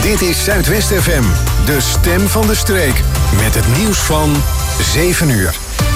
Dit is Zuidwest FM, de stem van de streek. Met het nieuws van 7 uur.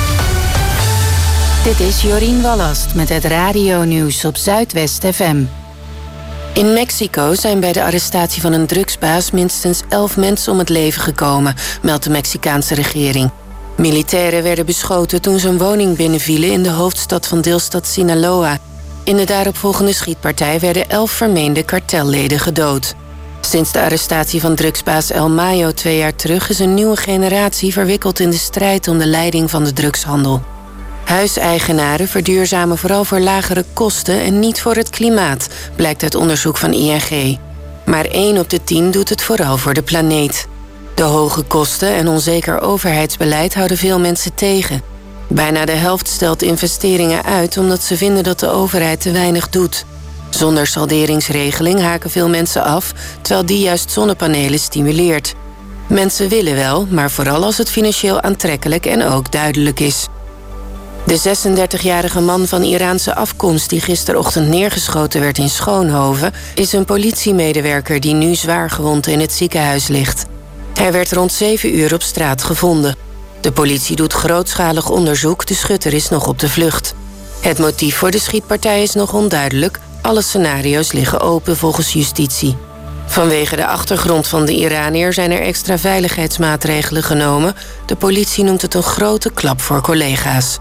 Dit is Jorien Wallast met het radionieuws op Zuidwest FM. In Mexico zijn bij de arrestatie van een drugsbaas minstens 11 mensen om het leven gekomen, meldt de Mexicaanse regering. Militairen werden beschoten toen ze een woning binnenvielen in de hoofdstad van deelstaat Sinaloa. In de daaropvolgende schietpartij werden 11 vermeende kartelleden gedood. Sinds de arrestatie van drugsbaas El Mayo 2 jaar terug is een nieuwe generatie verwikkeld in de strijd om de leiding van de drugshandel. Huiseigenaren verduurzamen vooral voor lagere kosten en niet voor het klimaat, blijkt uit onderzoek van ING. Maar 1 op de 10 doet het vooral voor de planeet. De hoge kosten en onzeker overheidsbeleid houden veel mensen tegen. Bijna de helft stelt investeringen uit omdat ze vinden dat de overheid te weinig doet. Zonder salderingsregeling haken veel mensen af, terwijl die juist zonnepanelen stimuleert. Mensen willen wel, maar vooral als het financieel aantrekkelijk en ook duidelijk is. De 36-jarige man van Iraanse afkomst die gisterochtend neergeschoten werd in Schoonhoven is een politiemedewerker die nu zwaar gewond in het ziekenhuis ligt. Hij werd rond 7 uur op straat gevonden. De politie doet grootschalig onderzoek, de schutter is nog op de vlucht. Het motief voor de schietpartij is nog onduidelijk. Alle scenario's liggen open volgens justitie. Vanwege de achtergrond van de Iranier zijn er extra veiligheidsmaatregelen genomen. De politie noemt het een grote klap voor collega's.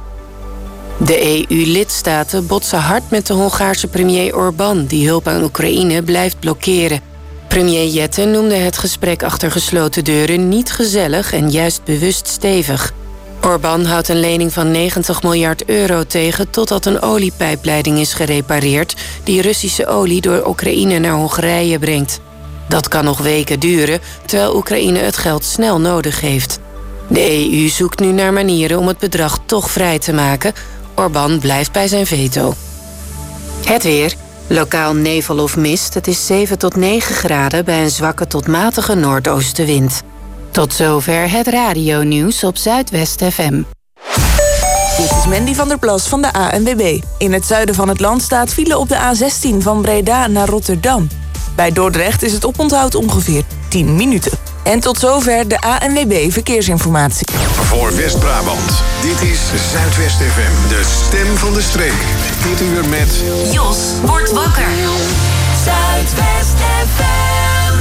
De EU-lidstaten botsen hard met de Hongaarse premier Orbán, die hulp aan Oekraïne blijft blokkeren. Premier Jette noemde het gesprek achter gesloten deuren niet gezellig en juist bewust stevig. Orbán houdt een lening van 90 miljard euro tegen totdat een oliepijpleiding is gerepareerd die Russische olie door Oekraïne naar Hongarije brengt. Dat kan nog weken duren, terwijl Oekraïne het geld snel nodig heeft. De EU zoekt nu naar manieren om het bedrag toch vrij te maken. Orbán blijft bij zijn veto. Het weer. Lokaal nevel of mist. Het is 7 tot 9 graden bij een zwakke tot matige noordoostenwind. Tot zover het radionieuws op Zuidwest FM. Dit is Mandy van der Plas van de ANWB. In het zuiden van het land staat file op de A16 van Breda naar Rotterdam. Bij Dordrecht is het oponthoud ongeveer 10 minuten. En tot zover de ANWB Verkeersinformatie. Voor West-Brabant, dit is Zuidwest FM, de stem van de streek. Dit uur met Jos wordt wakker. Zuidwest FM.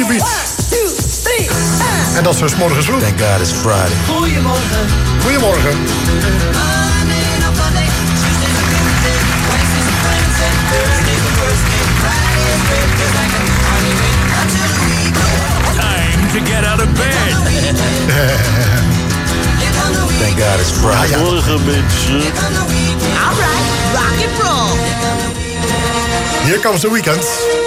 beat. 1, 2, 3, En dat zo 's morgens vroeg. Thank God it's Friday. Goedemorgen. Goedemorgen. Time to get out of bed. Thank God it's Friday. Morgen, mensen. Alright, rock and roll. Hier comes the weekend.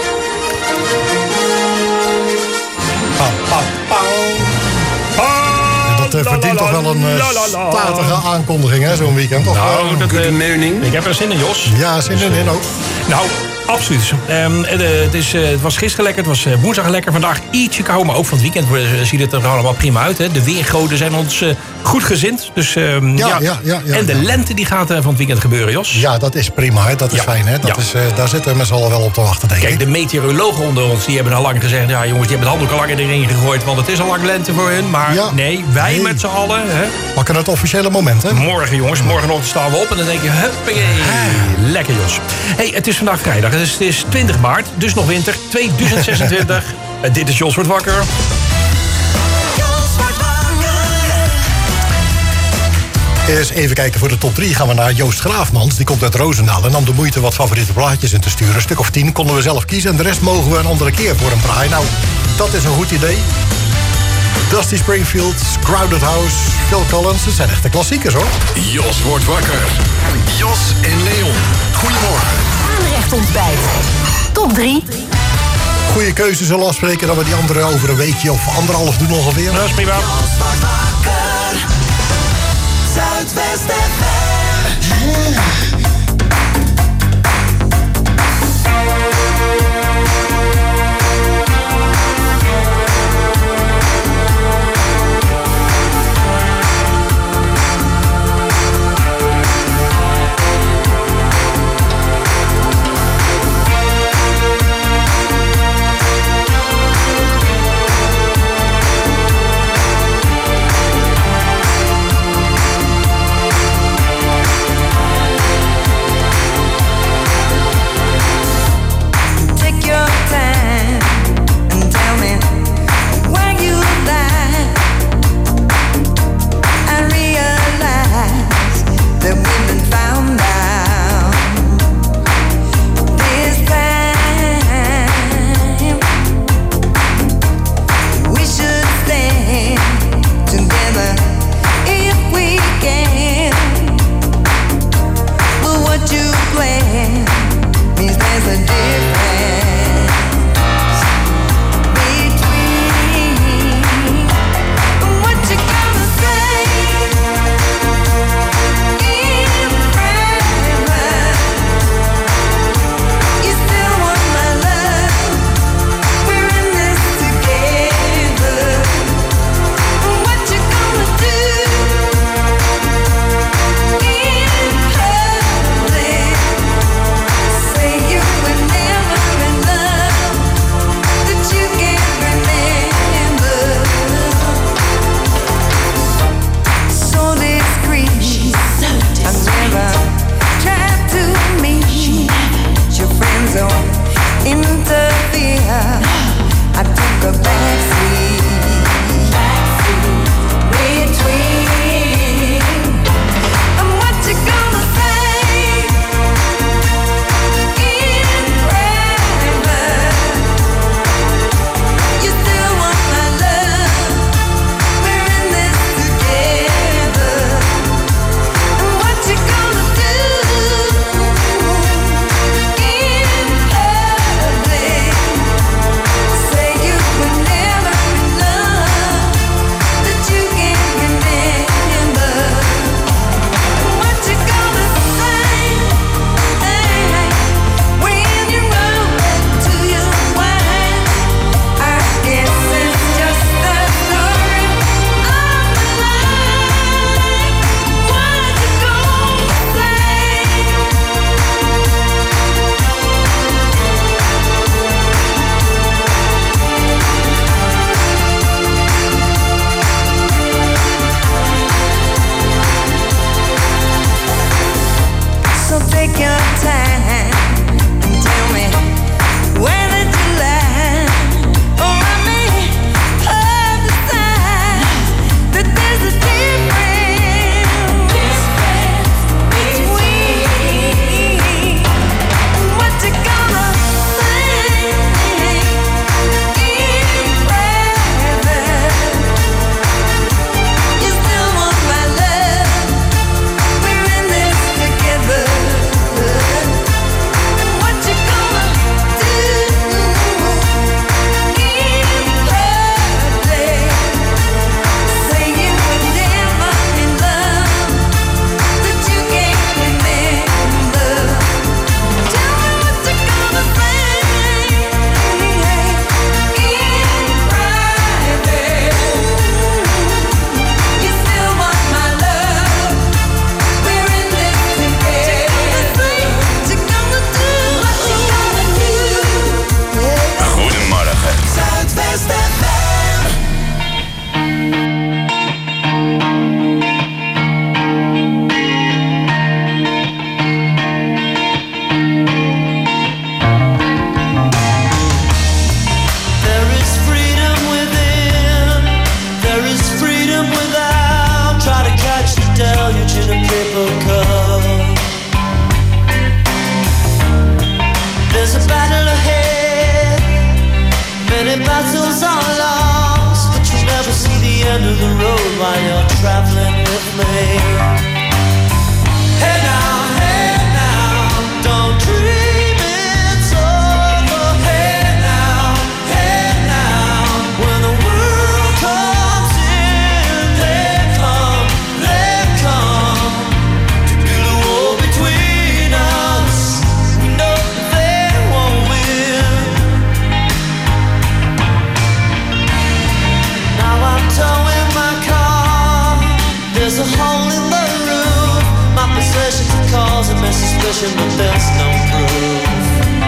Dat verdient toch wel een statige aankondiging, hè, zo'n weekend. Of, Nou, Good morning. ik heb er zin in, Jos. ja, zin in ook. Nou, absoluut. Het was gisteren lekker, het was woensdag lekker. Vandaag ietsje koud, maar ook van het weekend ziet het er allemaal prima uit. Hè. De weergoden zijn ons goed gezind. Dus, Ja. En de lente die gaat van het weekend gebeuren, Jos. Ja, dat is prima, hè. Dat is fijn. Hè. Dat is, daar zitten we met z'n allen wel op te wachten, denk ik. Kijk, de meteorologen onder ons die hebben al lang gezegd... ja jongens, die hebben het handdoek al lang erin gegooid... want het is al lang lente voor hun. Maar nee, wij met z'n allen... Hè. Pakken het officiële moment, hè? Morgen, jongens. Morgenochtend staan we op en dan denk je... huppakee, lekker, Jos. Hey, het is vandaag vrijdag. Het is 20 maart, dus nog winter. 2026. Dit is Jos wordt wakker. Eens even kijken voor de top 3 gaan we naar Joost Graafmans. Die komt uit Roosendaal en nam de moeite wat favoriete plaatjes in te sturen. Een stuk of 10 konden we zelf kiezen en de rest mogen we een andere keer voor hem draaien. Nou, dat is een goed idee. Dusty Springfield, Crowded House, Phil Collins. Het zijn echte klassiekers, hoor. Jos wordt wakker. Jos en Leon. Goedemorgen. Aanrecht ontbijt. Top 3. Goede keuze zullen afspreken dat we die andere over een weekje of anderhalf doen ongeveer. Dat is prima. Zuidwest FM. the road while you're traveling with me. Hey now, don't dream it's over. Hey now, when the world comes in, they come to build a wall between us. We know they won't win. Now I'm towing my car. There's a hole in the roof. My possessions are causing me suspicion, but there's no proof.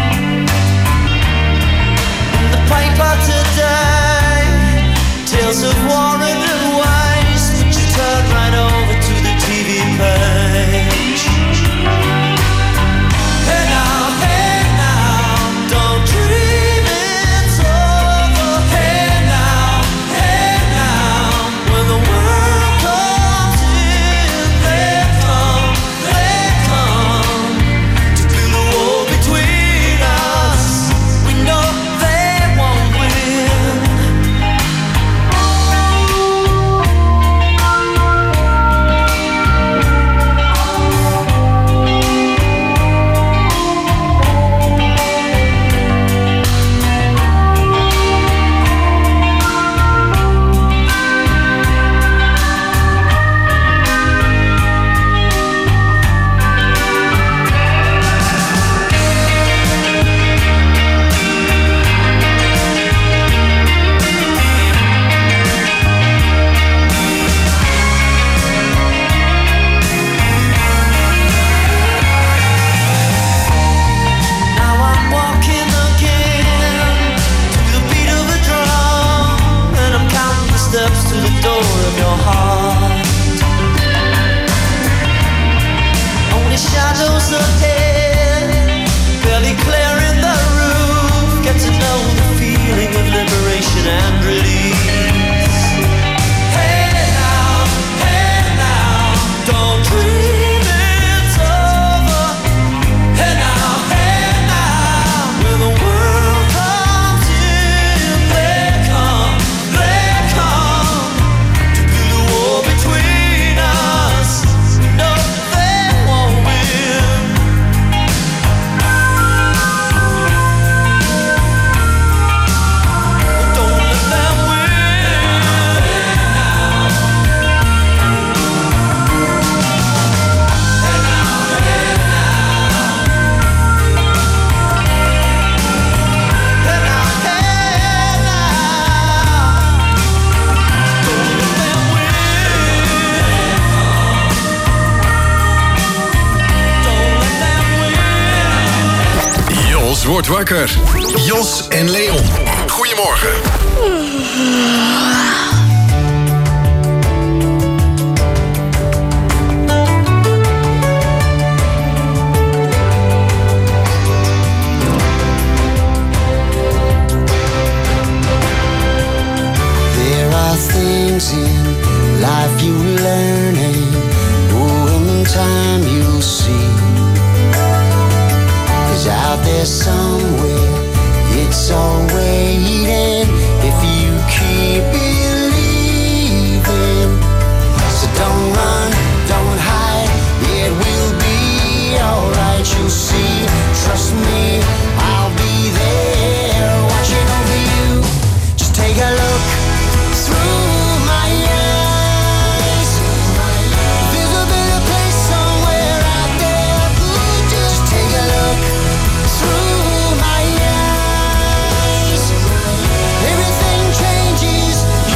In the paper today, tales of war and waste, but you turn right over to the TV page. Hey now, don't dream it's over. Hey now, when the world comes in, they come to build a wall between us. We know they won't win. Now I'm walking again to the beat of a drum, and I'm counting the steps to the door of your heart. Only shadows ahead, barely clearing the roof. Get to know the feeling of liberation and release. Hey now, don't dream it's over. Hey now, when the world comes in, they come to build a wall between us. No, they won't win. Don't let them Jos wordt wakker. Jos en Leon. Goedemorgen. There are things in life you learn, and in time you'll see. 'Cause out there somewhere, it's all waiting if you keep believing. So don't run, don't hide, it will be alright, you'll see. Trust me, I'll be there watching over you. Just take a look through my eyes. There's a better place somewhere out there. Just take a look through my eyes. Everything changes,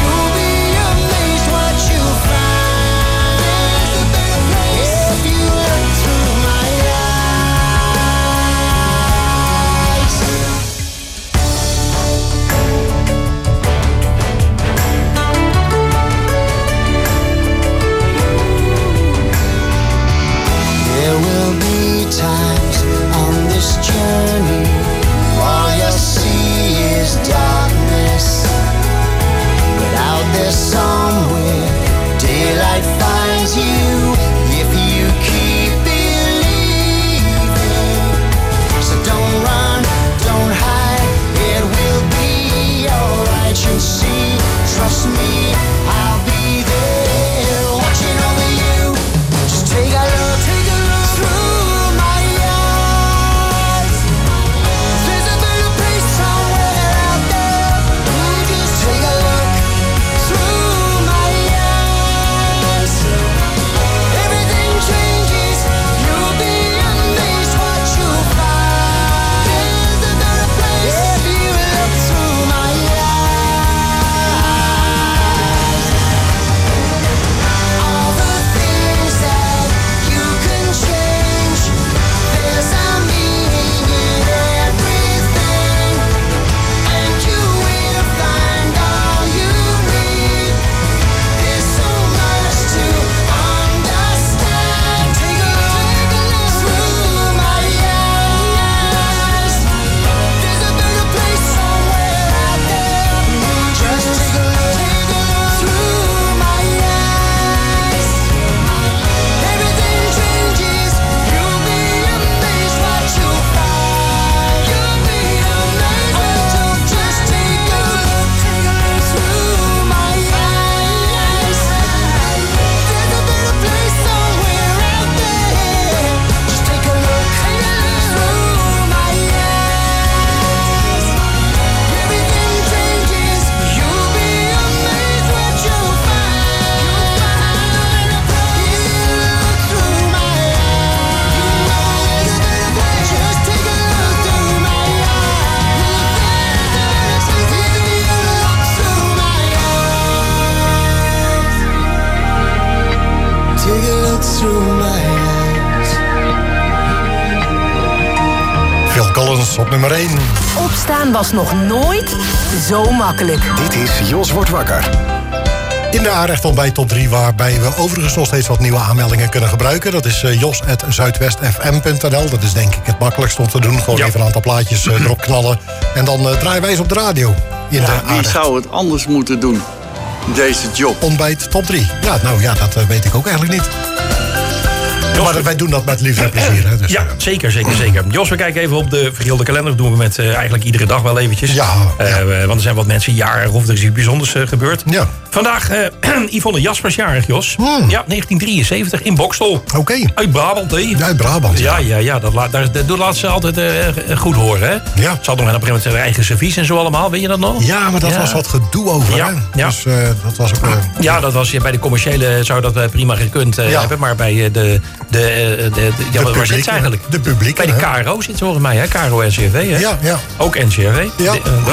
Phil Collins op nummer 1. Opstaan was nog nooit zo makkelijk. Dit is Jos wordt wakker. In de aanrecht ontbijt top 3, waarbij we overigens nog steeds wat nieuwe aanmeldingen kunnen gebruiken. Dat is jos@zuidwestfm.nl. Dat is denk ik het makkelijkst om te doen. Gewoon even een aantal plaatjes erop knallen. En dan draaien wij eens op de radio. In de Wie aanrecht. zou het anders moeten doen, deze job? Ontbijt top 3. Ja, nou ja, dat weet ik ook eigenlijk niet. Maar wij doen dat met liefde en plezier. Hè, dus, Ja, zeker. Jos, we kijken even op de vergeelde kalender. Dat doen we met eigenlijk iedere dag wel eventjes. Ja. Want er zijn wat mensen jarig of er is iets bijzonders gebeurd. Ja. Vandaag Yvonne Jaspers jarig, Jos. Ja, 1973 in Bokstel. Oké. Uit Brabant, hè? Ja, uit Brabant. Ja. Dat laat ze altijd goed horen, hè? Ja. Ze had nog op een gegeven moment zijn eigen servies en zo allemaal. Weet je dat nog? Ja, maar dat was wat gedoe over, Ja, hè? ja. Dus dat was ook... Ja, dat was bij de commerciële zou dat prima gekund hebben. Maar bij waar zit ze eigenlijk? De publiek. Bij de KRO zit ze volgens mij, hè? KRO NCRV, hè? Ja. Ook NCRV. Ja.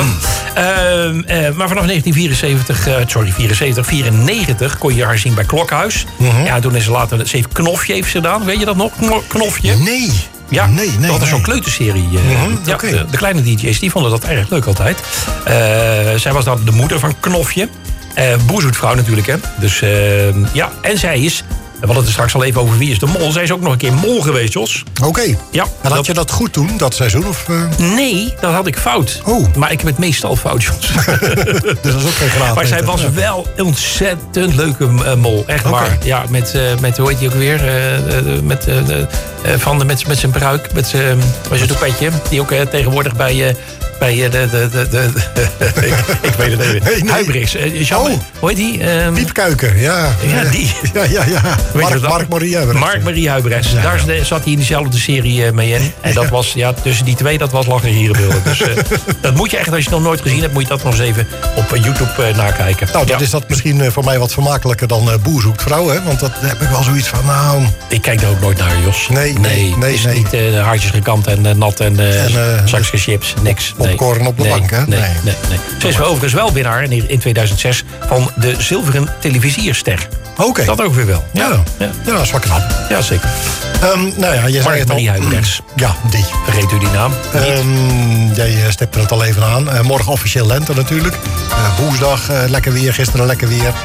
Maar vanaf 1994 kon je haar zien bij Klokhuis. Ja, toen is ze later... Ze heeft Knofje heeft ze gedaan, weet je dat nog? Knofje? Nee. Ja, nee. dat was zo'n kleuterserie. Ja, oké. de kleine DJ's die vonden dat erg leuk altijd. Zij was dan de moeder van Knofje. Boerzoetvrouw natuurlijk, hè. Dus ja, en zij is... We hadden het er straks al even over Wie is de Mol. Zij is ook nog een keer mol geweest, Jos. Oké. Ja, En had je dat goed toen, dat seizoen? Of, Nee, dat had ik fout. Oh. Maar ik heb het meestal fout, Jos. Dus dat is ook geen graad. Maar zij was wel een ontzettend leuke mol. Echt waar. Ja, met hoe heet die ook weer? Met zijn pruik, met zijn toepetje. Die ook tegenwoordig bij ik weet het even. Nee. Huibrix. Hoe heet die? Piepkuiken, ja. Ja, die. Ja. Mark-Marie Huibrechts. Mark-Marie Huibrechts. Ja. Daar zat hij in dezelfde serie mee in. En dat was, tussen die twee, dat was lachen hierenbeelden. Dus dat moet je echt, als je het nog nooit gezien hebt, moet je dat nog eens even op YouTube nakijken. Nou, dan is dat misschien voor mij wat vermakelijker dan Boer zoekt vrouw, hè? Want dat heb ik wel zoiets van, nou... Ik kijk daar ook nooit naar, Jos. Nee. Het is niet haartjes gekant en nat en zakjes chips, niks. Popcorn op de bank, hè? Nee. Ze is overigens wel winnaar in 2006 van de Zilveren Televisierster. Oké. Dat ook weer wel. Ja, dat is wel knap. Ja, zeker. Nou ja, je zei het al. Marie Huibrechts. Ja, die. Vergeet u die naam? Jij stipte het al even aan. Morgen officieel lente natuurlijk. Woensdag lekker weer, gisteren lekker weer.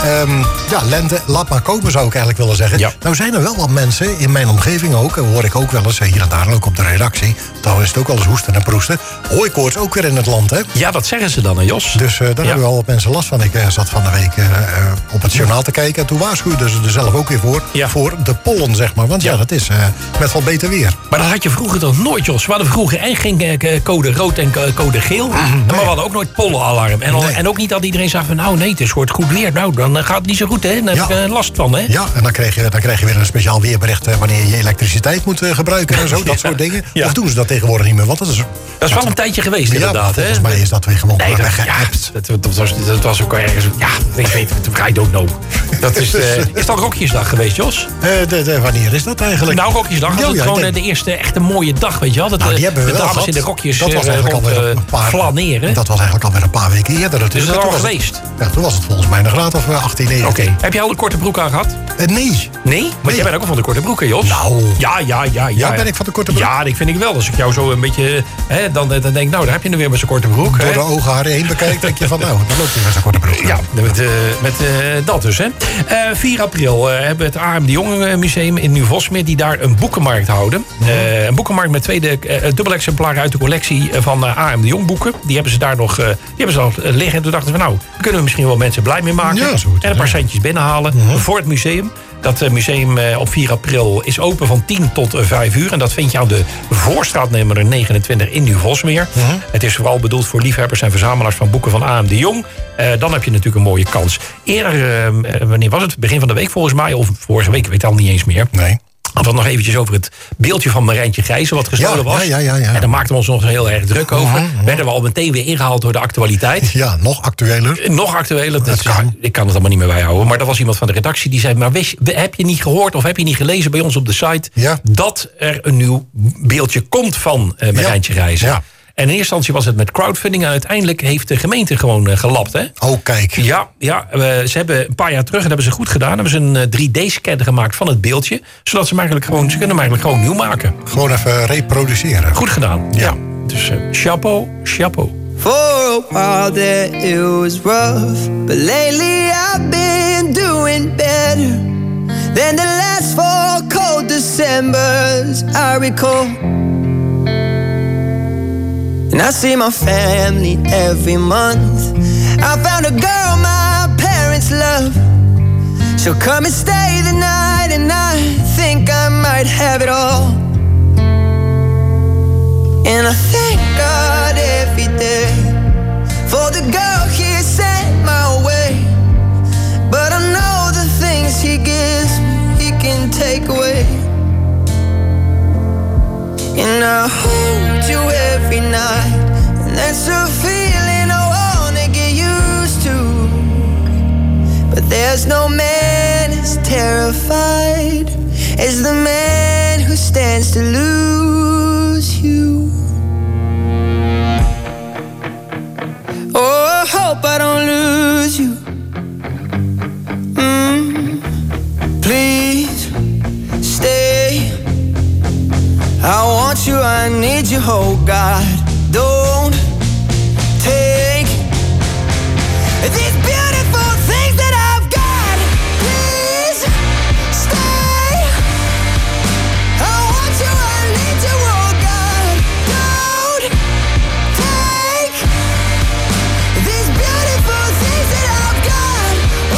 Lente, laat maar komen zou ik eigenlijk willen zeggen. Ja. Nou zijn er wel wat mensen in mijn omgeving ook. Hoor ik ook wel eens hier en daar, ook op de redactie. Dan is het ook wel eens hoesten en proesten. Hooikoorts ook weer in het land, hè? Ja, dat zeggen ze dan, hè, Jos? Dus daar hebben wel wat mensen last van. Ik zat van de week op het journaal te kijken. En toen waarschuwden ze er zelf ook weer voor. Ja. Voor de pollen, zeg maar. Want dat is met wat beter weer. Maar dat had je vroeger toch nooit, Jos? We hadden vroeger geen code rood en code geel. Nee. Maar we hadden ook nooit pollenalarm. En ook niet dat iedereen zei van, nou nee, het is goed weer. Nou, dan gaat het niet zo goed, hè? Dan heb ik last van, hè? Ja, en dan krijg je weer een speciaal weerbericht wanneer je elektriciteit moet gebruiken en zo. Dat soort dingen. Ja. Of doen ze dat tegenwoordig niet meer? Want dat is wel een tijdje geweest, inderdaad. Volgens mij is dat weer gewoon weggeëpt. Dat was ook ergens... Ja, ik weet het, I don't know. Dat is het al Rokjesdag geweest, Jos? Wanneer is dat eigenlijk? Nou, Rokjesdag was het gewoon de eerste echte mooie dag, weet je wel. Die hebben we de wel dames gehad. in de rokjes dat was eigenlijk alweer een paar flaneren. Dat was eigenlijk alweer een paar weken eerder natuurlijk. Dus dat is al geweest? Ja, toen was het volgens mij een graad of 18, 19. Oké. Heb je al een korte broek aan gehad? Nee. Nee? Maar jij bent ook van de korte broeken, Jos. Nou. Ja. Ben ik van de korte broek? Ja, dat vind ik wel. Als ik jou zo een beetje... dan denk ik, nou, daar heb je hem weer met zijn korte broek. Door de ogenharen heen bekijkt, denk je van, nou, dan loopt hij met zijn korte broek. Ja, met dat dus, hè. 4 april hebben we het A.M. de Jong Museum in Nieuw-Vosmeer... die daar een boekenmarkt houden. Een boekenmarkt met dubbel exemplaren uit de collectie van A.M. de Jong boeken. Die hebben ze daar nog liggen. En toen dachten we, nou, kunnen we misschien wel mensen blij mee maken. Ja, en een paar centjes binnenhalen voor het museum. Dat museum op 4 april is open van 10 tot 5 uur. En dat vind je aan de Voorstraat nummer 29 in Nieuw-Vosmeer. Het is vooral bedoeld voor liefhebbers en verzamelaars van boeken van A.M. de Jong. Dan heb je natuurlijk een mooie kans. Eerder, wanneer was het? Begin van de week volgens mij. Of vorige week, ik weet het al niet eens meer. Nee. Hadden we nog eventjes over het beeldje van Marijntje Grijze... wat gestolen was. Ja. En daar maakten we ons nog heel erg druk over. Werden we al meteen weer ingehaald door de actualiteit. Ja, nog actueler. Ik kan het allemaal niet meer bijhouden. Maar dat was iemand van de redactie die zei... maar heb je niet gehoord of heb je niet gelezen bij ons op de site... dat er een nieuw beeldje komt van Marijntje Grijze? Ja. En in eerste instantie was het met crowdfunding. En uiteindelijk heeft de gemeente gewoon gelapt. Hè? Oh, kijk. Ja, ze hebben een paar jaar terug, en dat hebben ze goed gedaan, hebben ze een 3D-scan gemaakt van het beeldje. Zodat ze kunnen hem eigenlijk gewoon nieuw maken. Gewoon even reproduceren. Goed gedaan. Ja. Dus chapeau. For a while there it was rough, but lately I've been doing better than the last 4 cold Decembers I recall. And I see my family every month. I found a girl my parents love. She'll come and stay the night, and I think I might have it all. And I thank God every day for the girl He sent my way. But I know the things He gives me, He can take away. And I hold you every night, and that's a feeling I wanna get used to. But there's no man as terrified as the man who stands to lose you. Oh, I hope I don't lose you. Please stay. I want you, I need you, oh God. Don't take these beautiful things that I've got. Please stay. I want you, I need you, oh God. Don't take these beautiful things that I've got.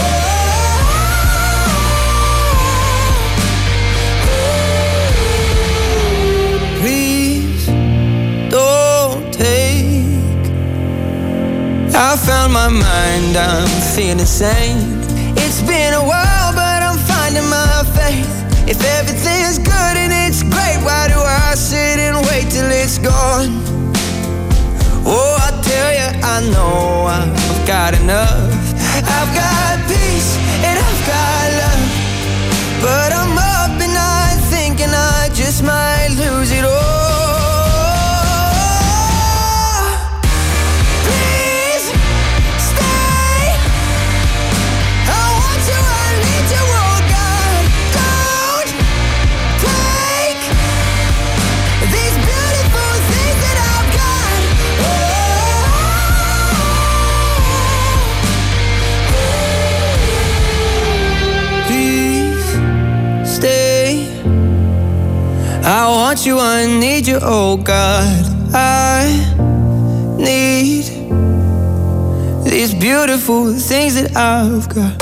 Please don't take. I found my mind, I'm feeling sane. It's been a while, but I'm finding my faith. If everything's good and it's great, why do I sit and wait till it's gone? Oh, I tell you, I know I've got enough. I've got peace and I've got love. But I'm up and I'm thinking I just might lose it all. Please stay. I want you, I need you, oh God. Don't take these beautiful things that I've got. Please stay. I want you, I need you, oh God. I need these beautiful things that I've got.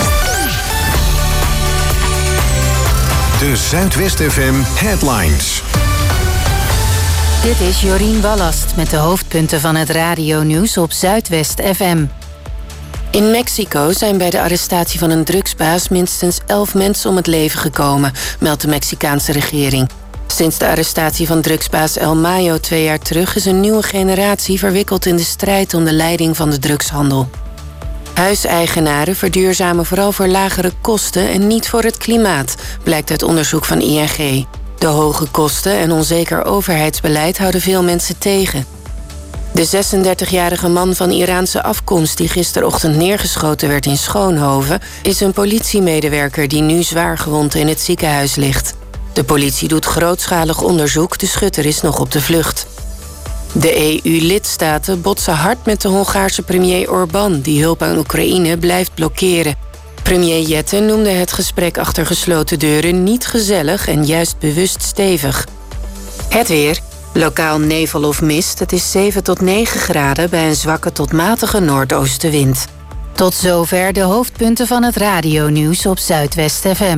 De Zuidwest FM Headlines. Dit is Jorien Ballast met de hoofdpunten van het radionieuws op Zuidwest FM. In Mexico zijn bij de arrestatie van een drugsbaas minstens 11 mensen om het leven gekomen, meldt de Mexicaanse regering. Sinds de arrestatie van drugsbaas El Mayo 2 jaar terug is een nieuwe generatie verwikkeld in de strijd om de leiding van de drugshandel. Huiseigenaren verduurzamen vooral voor lagere kosten en niet voor het klimaat, blijkt uit onderzoek van ING. De hoge kosten en onzeker overheidsbeleid houden veel mensen tegen. De 36-jarige man van Iraanse afkomst die gisterochtend neergeschoten werd in Schoonhoven is een politiemedewerker die nu zwaar gewond in het ziekenhuis ligt. De politie doet grootschalig onderzoek, de schutter is nog op de vlucht. De EU-lidstaten botsen hard met de Hongaarse premier Orbán, die hulp aan Oekraïne blijft blokkeren. Premier Jette noemde het gesprek achter gesloten deuren niet gezellig en juist bewust stevig. Het weer. Lokaal nevel of mist. Het is 7 tot 9 graden bij een zwakke tot matige noordoostenwind. Tot zover de hoofdpunten van het radionieuws op Zuidwest FM.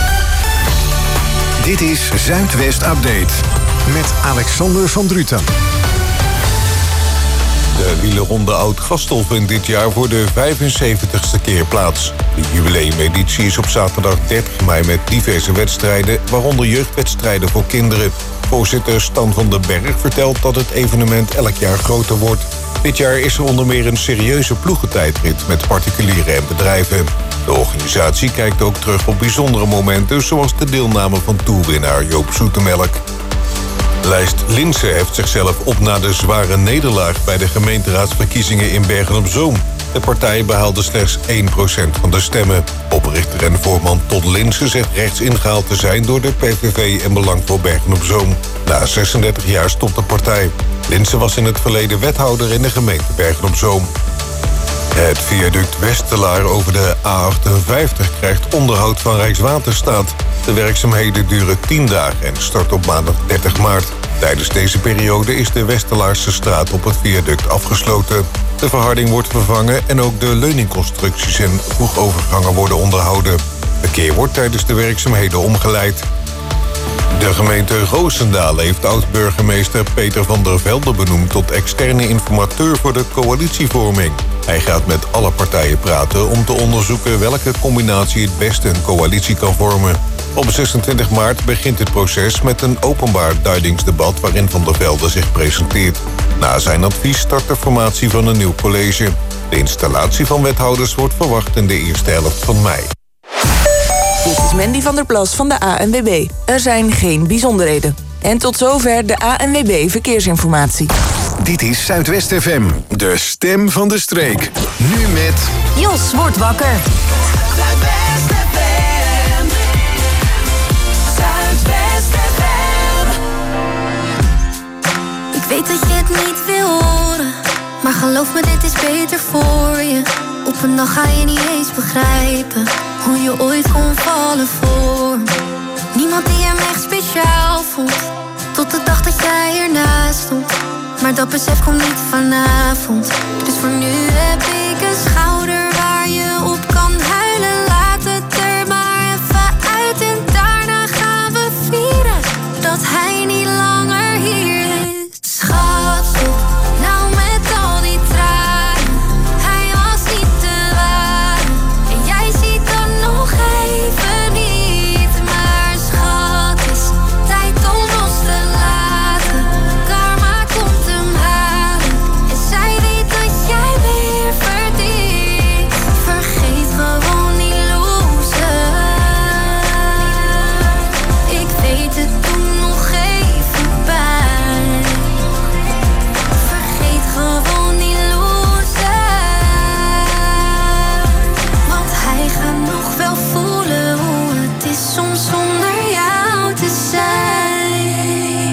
Dit is Zuidwest Update met Alexander van Druten. De wielerronde Oud-Gastel vindt dit jaar voor de 75ste keer plaats. De jubileumeditie is op zaterdag 30 mei met diverse wedstrijden, waaronder jeugdwedstrijden voor kinderen. Voorzitter Stan van den Berg vertelt dat het evenement elk jaar groter wordt. Dit jaar is er onder meer een serieuze ploegentijdrit met particulieren en bedrijven. De organisatie kijkt ook terug op bijzondere momenten, zoals de deelname van toerwinnaar Joop Zoetemelk. Lijst Linse heft zichzelf op na de zware nederlaag bij de gemeenteraadsverkiezingen in Bergen-op-Zoom. De partij behaalde slechts 1% van de stemmen. Oprichter en voorman Todd Linse zegt rechts ingehaald te zijn door de PVV en Belang voor Bergen-op-Zoom. Na 36 jaar stopt de partij. Linse was in het verleden wethouder in de gemeente Bergen-op-Zoom. Het viaduct Westelaar over de A58 krijgt onderhoud van Rijkswaterstaat. De werkzaamheden duren 10 dagen en start op maandag 30 maart. Tijdens deze periode is de Westelaarse straat op het viaduct afgesloten. De verharding wordt vervangen en ook de leuningconstructies en voegovergangen worden onderhouden. Verkeer wordt tijdens de werkzaamheden omgeleid. De gemeente Roosendaal heeft oud-burgemeester Peter van der Velde benoemd tot externe informateur voor de coalitievorming. Hij gaat met alle partijen praten om te onderzoeken welke combinatie het beste een coalitie kan vormen. Op 26 maart begint het proces met een openbaar duidingsdebat waarin Van der Velde zich presenteert. Na zijn advies start de formatie van een nieuw college. De installatie van wethouders wordt verwacht in de eerste helft van mei. Dit is Mandy van der Plas van de ANWB. Er zijn geen bijzonderheden. En tot zover de ANWB Verkeersinformatie. Dit is Zuidwest FM, de stem van de streek. Nu met... Jos wordt wakker. Zuidwest FM. Zuidwest FM. Ik weet dat je het niet wil horen, maar geloof me, dit is beter voor je. Op een dag ga je niet eens begrijpen hoe je ooit kon vallen voor niemand die hem echt speciaal vond, tot de dag dat jij ernaast stond. Maar dat besef komt niet vanavond. Dus voor nu heb ik een schouder waar je op kan huilen. Laat het er maar even uit en daarna gaan we vieren dat hij niet langer hier is. Schat, stop nou met al die tranen. Hij was niet te waar en jij ziet dan nog even niet. Maar schat, is tijd om los te laten. Karma komt hem halen en zij weet dat jij weer verdient. Vergeet gewoon die loser. Ik weet het, doe nog even pijn. Vergeet gewoon die loser. Want hij gaat nog wel voelen hoe het is soms zonder jou te zijn.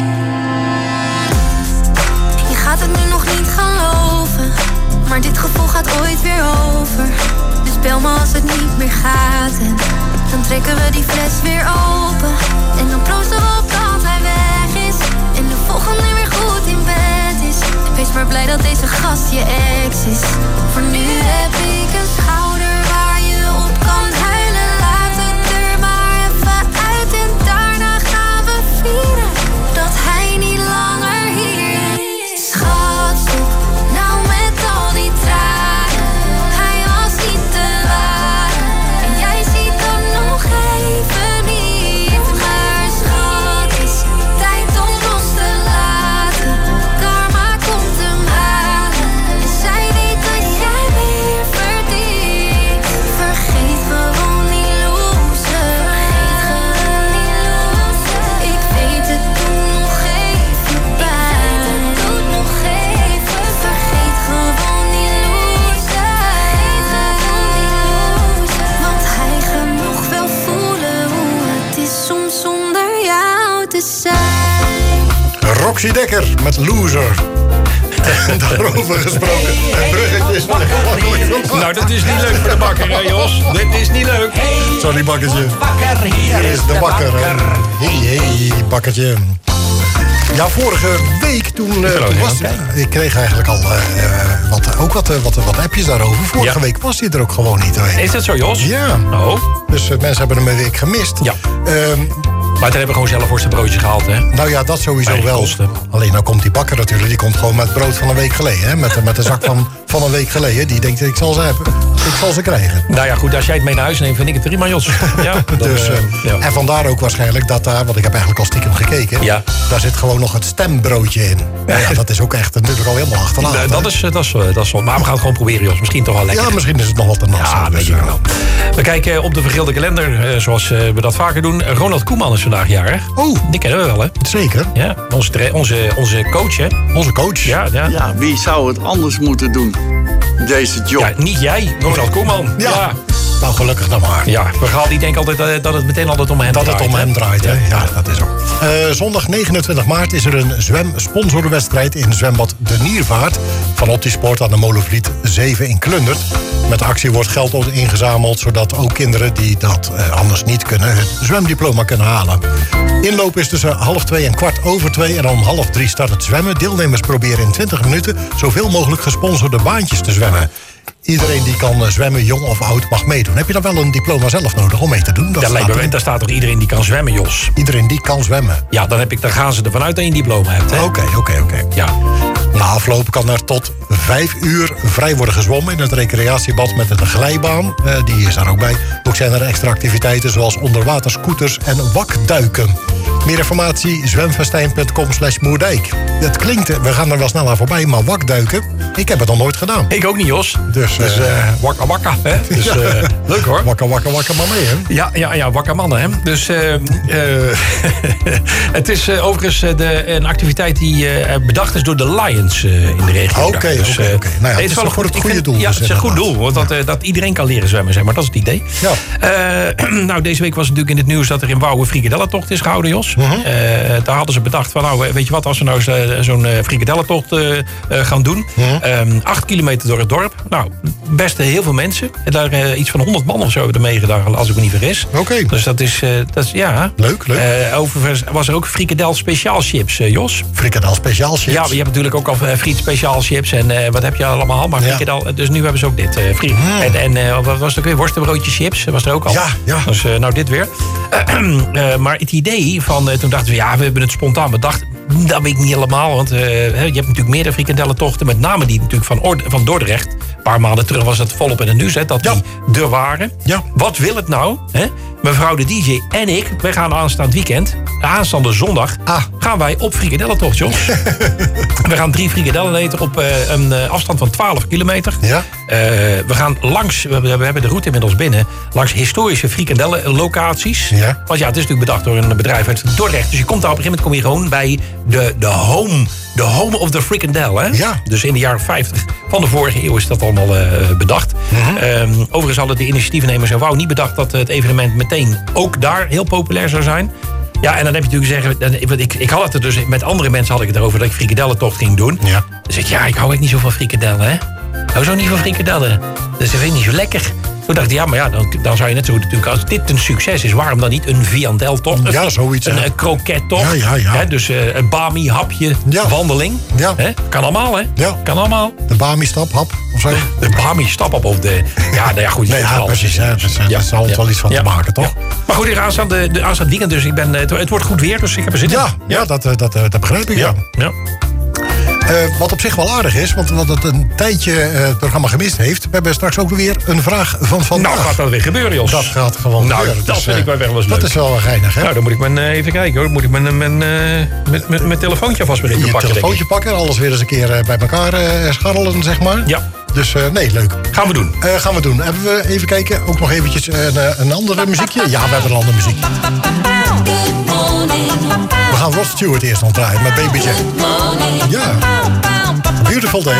Je gaat het nu nog niet geloven, maar dit gevoel gaat ooit weer over. Dus bel me als het niet meer gaat en dan trekken we die fles weer open. En dan proosten we op dat hij weg is en de volgende weer goed in bed is. Wees maar blij dat deze gast je ex is. Voor nu heb ik een schouder waar je op kan huilen. Laat het er maar even uit en daarna gaan we vieren dat hij niet langer hier is. Schat, stop nou met al die tranen. Hij was niet te waar en jij ziet dan nog even niet. Maar schat, is tijd om los te laten. Karma komt hem halen en zij weet dat jij weer verdient. Vergeet gewoon die loser. Ik weet het, doe nog even pijn. Doe nog even. Vergeet gewoon die loser. Want hij gaat nog wel voelen hoe het is soms zonder jou te zijn. Roxy Dekker met Loser. Daarover gesproken. Het bruggetje is Nou, dat is niet leuk voor de bakker, hè, Jos? Dit is niet leuk. Sorry, bakkertje. Hier is de bakker. Hey, bakkertje. Ja, vorige week toen was ik kreeg eigenlijk al wat appjes daarover. Vorige week was hij er ook gewoon niet doorheen. Is dat zo, Jos? Ja. Oh. Dus mensen hebben hem een week gemist. Ja. Maar toen hebben we gewoon zelf voor zijn broodje gehaald, hè? Nou ja, dat sowieso wel. Alleen nou komt die bakker natuurlijk. Die komt gewoon met brood van een week geleden. Hè? Met de zak van van een week geleden. Die denkt, ik zal ze krijgen. Nou ja, goed, als jij het mee naar huis neemt, vind ik het prima, Jos. Ja, dus, en vandaar ook waarschijnlijk dat daar, want ik heb eigenlijk al stiekem gekeken... Ja. Daar zit gewoon nog het stembroodje in. Ja, dat is ook echt natuurlijk al helemaal achterlaten. Dat is wel. Maar we gaan het gewoon proberen, Jos. Misschien toch wel lekker. Ja, misschien is het nog wat te nas. Ja, weet ik wel. We kijken op de vergeelde kalender, zoals we dat vaker doen. Ronald Koeman is vandaag jarig. Oh. Die kennen we wel, hè? Zeker. Ja, onze coach, hè? Onze coach. Ja, wie zou het anders moeten doen? Deze job. Ja, niet jij, Ronald Koeman. Ja. Nou, gelukkig dan maar. Ja, ik denk altijd dat het meteen altijd om hem draait. Dat het om hem draait, hè? Ja, dat is ook. Zondag 29 maart is er een zwemsponsorwedstrijd in zwembad De Niervaart van Optisport aan de Molenvliet 7 in Klundert. Met de actie wordt geld ingezameld, zodat ook kinderen die dat anders niet kunnen het zwemdiploma kunnen halen. Inloop is tussen 1:30 en 2:15 en om 2:30 start het zwemmen. Deelnemers proberen in 20 minuten zoveel mogelijk gesponsorde baantjes te zwemmen. Iedereen die kan zwemmen, jong of oud, mag meedoen. Heb je dan wel een diploma zelf nodig om mee te doen? Daar staat toch iedereen die kan zwemmen, Jos? Iedereen die kan zwemmen? Ja, dan gaan ze ervan uit dat je een diploma hebt. Oké. Ja. Na afloop kan er tot 5 uur vrij worden gezwommen in het recreatiebad met een glijbaan. Die is daar ook bij. Ook zijn er extra activiteiten zoals onderwaterscooters en wakduiken. Meer informatie zwemfestijn.com/Moerdijk. Het klinkt, we gaan er wel snel aan voorbij, maar wakduiken, ik heb het nog nooit gedaan. Ik ook niet, Jos. Dus wakka wakka, hè? Dus, leuk hoor. Wakka maar mee, hè? Ja, wakka mannen, hè? Dus het is overigens een activiteit die bedacht is door de Lions in de regio. Oké. Dus, Nou ja, het is wel voor het goede doel. Ja, het is een goed doel, want dat iedereen kan leren zwemmen, zeg maar. Dat is het idee. Ja. Nou, deze week was natuurlijk in het nieuws dat er in Wouw een frikadellentocht is gehouden, Jos. Daar hadden ze bedacht van, nou, weet je wat, als we nou zo'n frikadellentocht gaan doen. 8 kilometer door het dorp. Nou, best heel veel mensen. En daar iets van 100 man of zo hebben er meegedaan, als ik me niet vergis. Oké. Dus dat is ja. Leuk. Overigens was er ook frikadel speciaal chips, Jos. Frikadel speciaal chips? Ja, je hebt natuurlijk ook al friet speciaal chips en wat heb je allemaal. Maar frikadel, dus nu hebben ze ook dit. En wat was het ook weer? Worstenbroodje chips, was er ook al. Ja. Dus nou dit weer. Maar het idee van, toen dachten we, ja, we hebben het spontaan bedacht. Dat weet ik niet helemaal, want je hebt natuurlijk meerdere frikadellentochten. Met name die natuurlijk van Dordrecht. Een paar maanden terug was het volop in het nieuws, dat die er waren. Ja. Wat wil het nou? Hè? Mevrouw de DJ en ik, wij gaan aanstaand weekend, aanstaande zondag, gaan wij op frikadellentocht, Jos. We gaan 3 frikadellen eten op een afstand van 12 kilometer. Ja. We gaan langs, we hebben de route inmiddels binnen, langs historische frikadellenlocaties. Ja. Want ja, het is natuurlijk bedacht door een bedrijf uit Dordrecht. Dus je komt daar op een gegeven moment gewoon bij de home of the frikandel. Hè? Ja. Dus in de jaren 50 van de vorige eeuw is dat allemaal bedacht. Overigens hadden de initiatiefnemers in Wouw niet bedacht dat het evenement meteen ook daar heel populair zou zijn. Ja, en dan heb je natuurlijk zeggen, ik had het er dus met andere mensen had ik het erover dat ik frikadellentocht ging doen. Ja. Dus ik hou eigenlijk niet zo van frikadellen, hè? Hou zo niet van frikadellen. Dus dat vind ik niet zo lekker. Toen dacht ik, ja, maar ja, dan zou je net zo natuurlijk, als dit een succes is, waarom dan niet een viandeltocht? Ja, zoiets. Een kroket-tocht. Ja. Hè, dus een Bami-hapje, wandeling. Ja. Hè? Kan allemaal, hè? Ja. Kan allemaal. De Bami-staphap of zo? De Bami-staphap of de... Ja, nou ja, goed. Nee, ja, precies. Daar zal het wel iets van te maken, toch? Ja. Maar goed, aanstaande weekend, dus het wordt goed weer, dus ik heb er zin in. Ja, dat begrijp ik, ja. Wat op zich wel aardig is, want wat het een tijdje het programma gemist heeft. We hebben straks ook weer een vraag van vandaag. Nou, gaat dat weer gebeuren, Jos? Dat gaat gewoon gebeuren. Dat vind ik wel eens leuk. Dat is wel geinig, hè? Nou, dan moet ik even kijken, hoor. Moet ik mijn telefoontje vast weer even pakken, je telefoontje pakken en alles weer eens een keer bij elkaar scharrelen, zeg maar. Ja. Dus nee, leuk. Gaan we doen. Hebben we even kijken, ook nog eventjes een andere muziekje? Ja, we hebben een ander muziekje. We gaan Rod Stewart eerst nog draaien met Baby J. Ja. Beautiful day.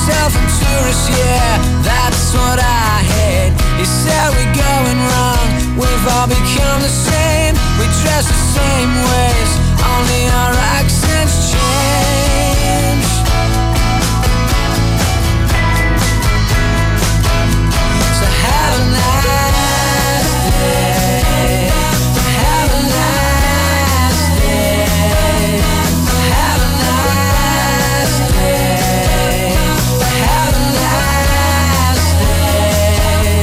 yourself from tourists, yeah, that's what I hate. You said we're going wrong, we've all become the same. We dress the same ways, only our accents change. So have a nice day, have a nice day, have a nice day, have a nice day.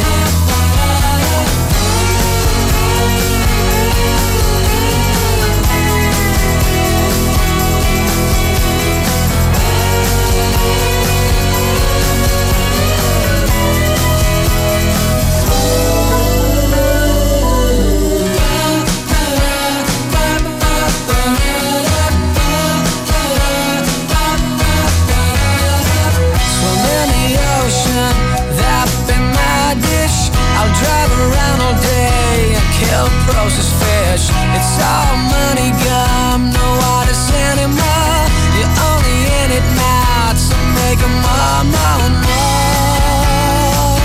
Drive around all day and kill processed fish. It's all money gum, no artists anymore. You're only in it now to make them more, more, more.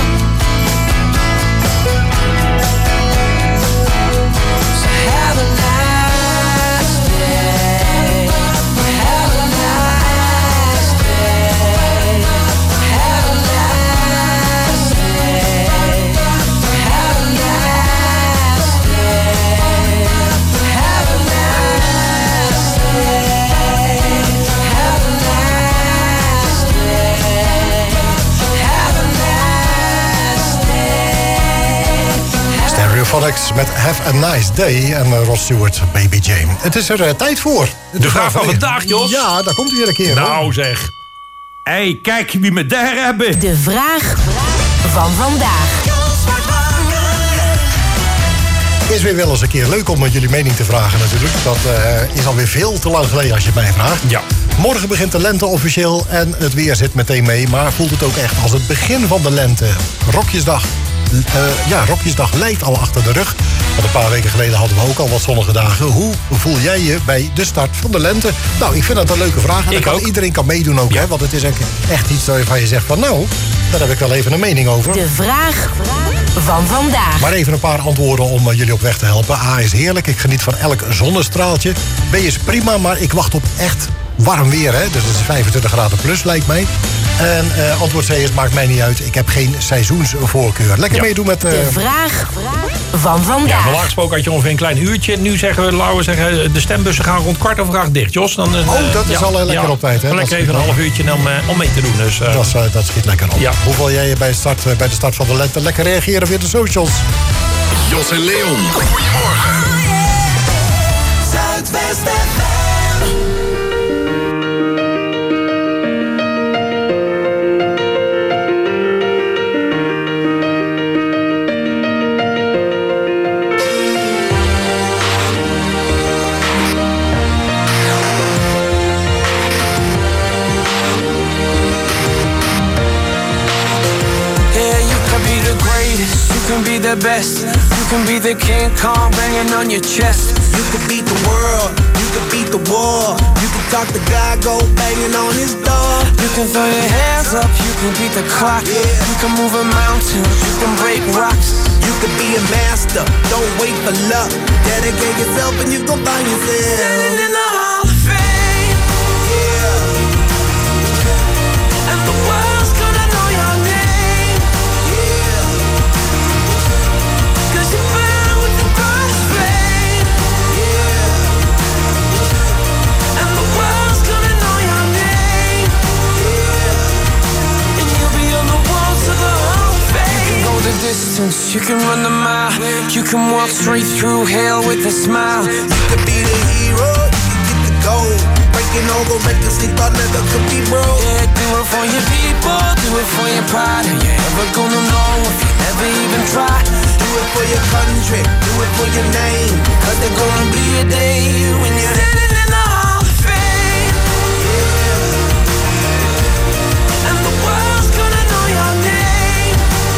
So have a nice day, have a nice day, have a nice day. Stereophonics met Have a Nice Day en Rod Stewart, Baby Jane. Het is er tijd voor. De vraag van vandaag, Jos. Ja, daar komt hij weer een keer. Nou hoor. zeg. Hé, kijk wie me daar hebben. De vraag van vandaag. Is weer wel eens een keer leuk om jullie mening te vragen natuurlijk. Dat is alweer veel te lang geleden als je het mij vraagt. Ja. Morgen begint de lente officieel en het weer zit meteen mee. Maar voelt het ook echt als het begin van de lente. Rokjesdag. Rokjesdag lijkt al achter de rug. Want een paar weken geleden hadden we ook al wat zonnige dagen. Hoe voel jij je bij de start van de lente? Nou, ik vind dat een leuke vraag. En iedereen kan meedoen ook, hè? Want het is echt iets waarvan je zegt van nou, daar heb ik wel even een mening over. De vraag van vandaag. Maar even een paar antwoorden om jullie op weg te helpen. A is heerlijk, ik geniet van elk zonnestraaltje. B is prima, maar ik wacht op echt warm weer, hè? Dus het is 25 graden plus, lijkt mij. En antwoord C is, maakt mij niet uit. Ik heb geen seizoensvoorkeur. Lekker meedoen met... De vraag van vandaag. Ja, normaal gesproken had je ongeveer een klein uurtje. Nu zeggen we, laten we zeggen, de stembussen gaan rond 7:15 dicht, Jos. Dan, dat is al lekker op tijd, hè? Lekker even een half uurtje om mee te doen. Dus, dat schiet lekker op. Ja. Hoe wil jij bij de start van de lente lekker reageren via de socials? Jos en Leon, goedemorgen. Zuidwest FM. You can be the best. You can be the King Kong banging on your chest. You can beat the world. You can beat the war. You can talk to God, go banging on his door. You can throw your hands up. You can beat the clock. Yeah. You can move a mountain. You can break rocks. You can be a master. Don't wait for luck. Dedicate yourself and you gon' find yourself standing in the Hall of Fame. Yeah. And the world's gonna know your name. distance, you can run the mile. You can walk straight through hell with a smile. You can be the hero, you can get the gold. Breaking all the records they thought never could be broke. Yeah, do it for your people, do it for your pride. Are you ever gonna know if you never even try? Do it for your country, do it for your name. Cause there's gonna be a day when you're standing in the Hall of Fame. Yeah. And the world's gonna know your name.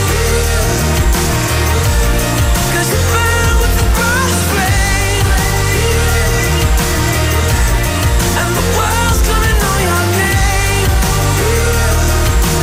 Yeah. Cause you burn with the cross flame. Yeah. And the world's gonna know your name. Yeah.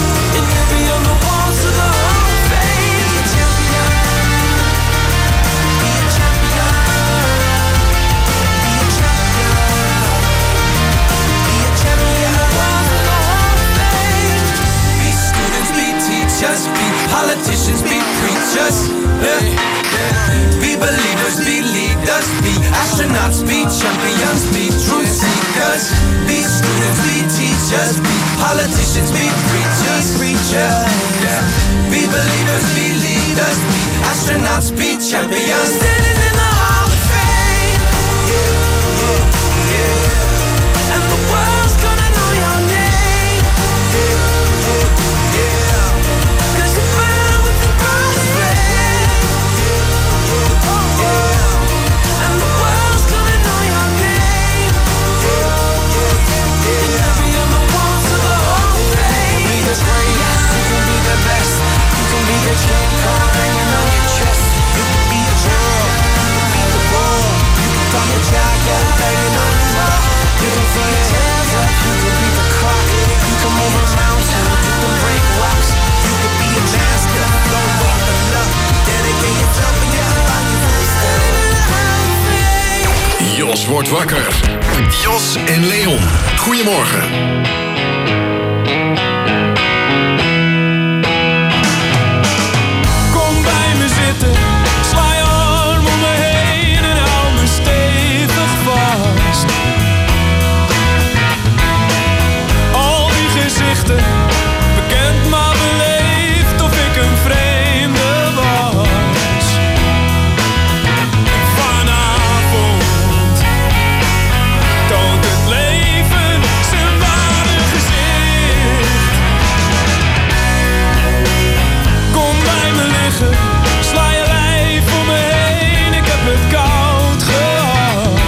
Astronauts be champions, be truth seekers, be students, be teachers, be politicians, be preachers, yeah. Be believers, be leaders, be astronauts, be champions. Standing in the Hall of Fame, yeah. And the world's gonna know your name, yeah. 'Cause you burn with the brightest flame, yeah. And the world's gonna know your name, yeah. Champion the walls of the Hall of Fame. You can be the greatest, you can be the best, you can be the king, card hanging on your chest. You can be a girl, you can be the bull, you can throw your jacket, banging on the wall. You can throw your hands up, you can be the clock, you can move a mountain, you can break rocks. You can be a master, no walk of luck. Dedicate yourself and your life, standing in the Hall of Fame. Jos wordt wakker. Jos en Leon. Goedemorgen. Kom bij me zitten, sla je arm om me heen en hou me stevig vast. Al die gezichten, bekend maar beleefd of ik een vreemde was. Vanavond toont het leven zijn ware gezicht. Kom bij me liggen, sla je lijf om me heen, ik heb het koud gehad.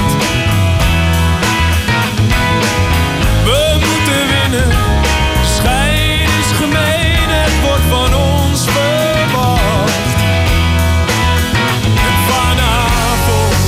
We moeten winnen, schijn is gemeen, het wordt van ons verwacht. En vanavond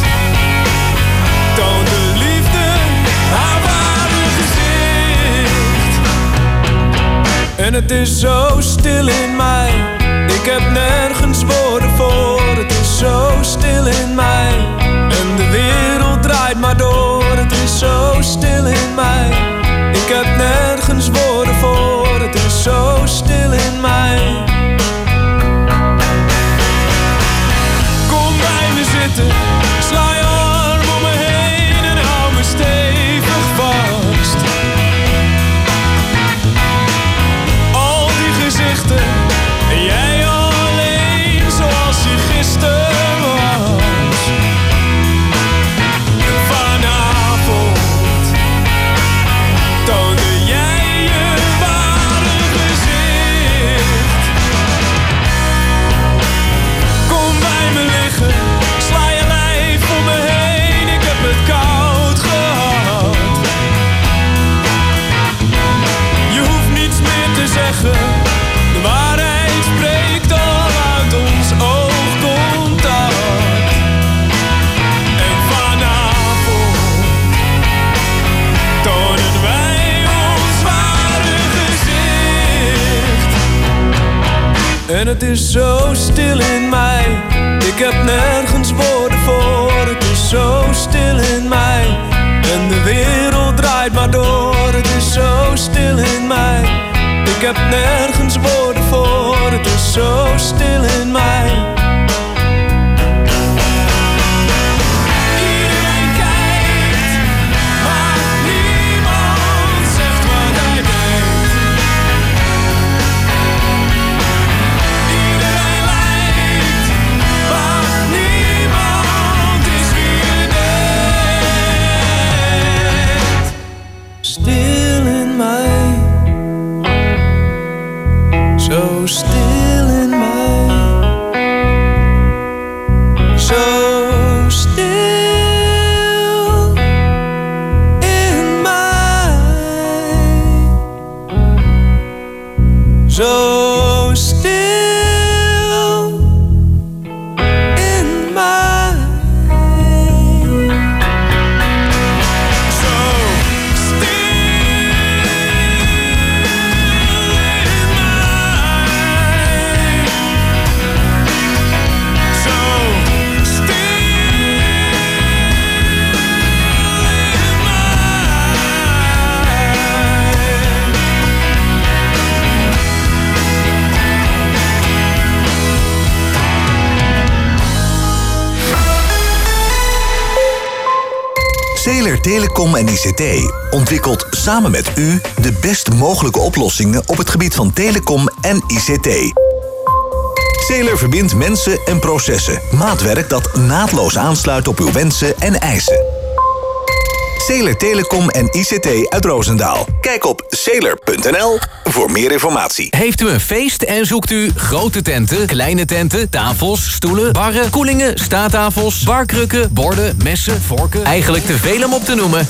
toont de liefde haar ware gezicht. En het is zo stil in mij, ik heb nergens woorden voor. Het is zo stil in mij en de wereld draait maar door. Het is zo stil in mij, ik heb nergens woorden voor. Het is zo stil in mij. Kom bij me zitten, sla je arm om me heen en hou me stevig vast. Al die gezichten, en jij alleen zoals je gisteren was. Vanavond toonde jij je ware gezicht. Kom bij me liggen, sla je lijf om me heen, ik heb het koud gehad. Je hoeft niets meer te zeggen, de waarheid spreekt al uit ons oogcontact. En vanavond tonen wij ons ware gezicht. En het is zo stil in mij, ik heb nergens woorden voor. Het is zo stil in mij en de wereld draait maar door. Het is zo stil in mij, ik heb nergens woorden voor. Het is zo stil in mij. Iedereen kijkt, maar niemand zegt wat hij denkt. Iedereen lijkt, maar niemand is wie je denkt. Stil in mij, zo stil in mij. Zeler Telecom en ICT ontwikkelt samen met u de best mogelijke oplossingen op het gebied van telecom en ICT. Zeler verbindt mensen en processen. Maatwerk dat naadloos aansluit op uw wensen en eisen. Zeler Telecom en ICT uit Roosendaal. Kijk op zeler.nl voor meer informatie. Heeft u een feest en zoekt u grote tenten, kleine tenten, tafels, stoelen, barren, koelingen, staattafels, barkrukken, borden, messen, vorken? Eigenlijk te veel om op te noemen.